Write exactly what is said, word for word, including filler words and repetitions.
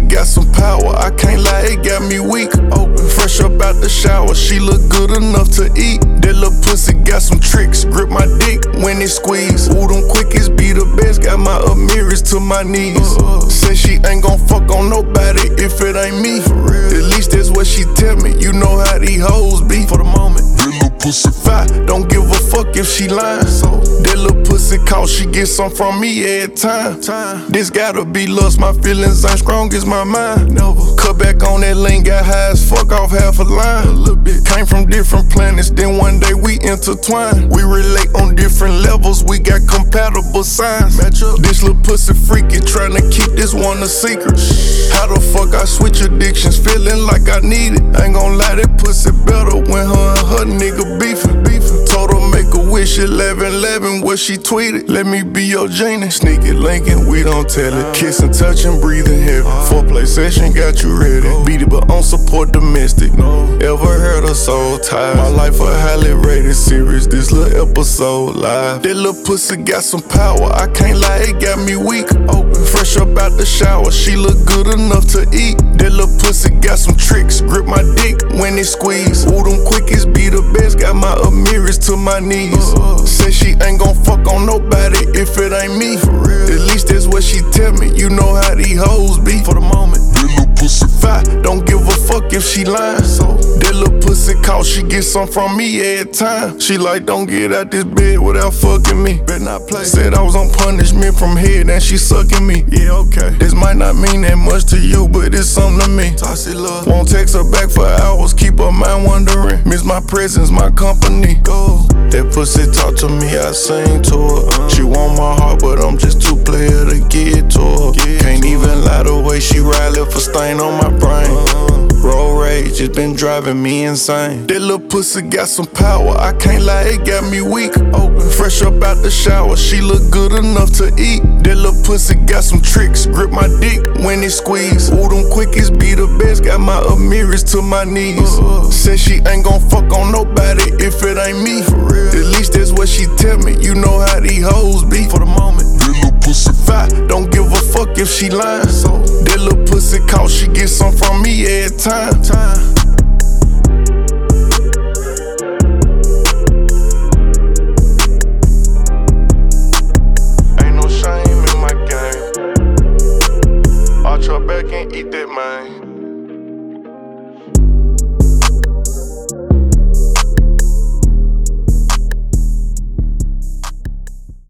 got some power, I can't lie, it got me weak. Open, fresh up out the shower, she look good enough to eat. That little pussy got some tricks, grip my dick when it squeeze. Ooh, them quickies be the best, got my Amiris to my knees. Say she ain't gon' fuck on nobody if it ain't me. At least that's what she tell me, you know how these hoes be. For the moment, that little pussy fat, don't give a fuck if she lying. So that little pussy call, she get some from me every time. time. This gotta be lust, my feelings ain't strong as my mind. Never cut back on that lane, got high as fuck off half a line. A little bit came from different planets, then one day we intertwine. We relate on different levels, we got compatible signs. Match up. This little pussy freaky, tryna keep this one a secret. How the fuck I switch addictions, feeling like I need it. Ain't gon' lie, that pussy better when her and her nigga beefin'. beefin'. Told her make a wish, eleven eleven, what she tweeted. Let me be your genie, sneak it, linking, we don't tell it. Kissing, touching, breathing heavy. Foreplay session got you ready. Beat it, but on support domestic. Ever heard of soul ties? My life a highly rated series, this little episode live. That little pussy got some power, I can't lie, it got me weak. Open, fresh up out the shower, she look good enough to eat. That little pussy got some tricks, grip my dick when it squeeze. Ooh, them quickies be the best, got my Amiris to my knees. Say she ain't gon' fuck on nobody if it ain't me. At least that's what she tell me, you know how these hoes be. For the moment, that little pussy fat, don't give a fuck if she lying. So that little pussy call, she get some from me every time. She like, don't get out this bed without fucking me. Better not play. Said I was on punishment from head and she sucking me. Yeah, okay. This might not mean that much to you, but it's something to me. Toxic love. Won't text her back for hours, keep her mind wondering. Miss my presence, my company. Go. That pussy talk to me, I sing to her. She want my heart, but I'm just too player to get to her. Can't even lie, the way she ride, left a stain on my brain. Road rage, it's been driving me insane. That little pussy got some power, I can't lie, it got me weak. Open, fresh up out the shower, she look good enough to eat. That little pussy got some tricks, grip my dick when it squeeze. Ooh, them quickies be the best, got my Amiris to my knees. Say she ain't gon' fuck on nobody if it ain't me. At least that's what she tell me, you know how these hoes be. For the moment, that little pussy fat, don't give a fuck if she lying. So that little pussy call, she get some from me every time. time.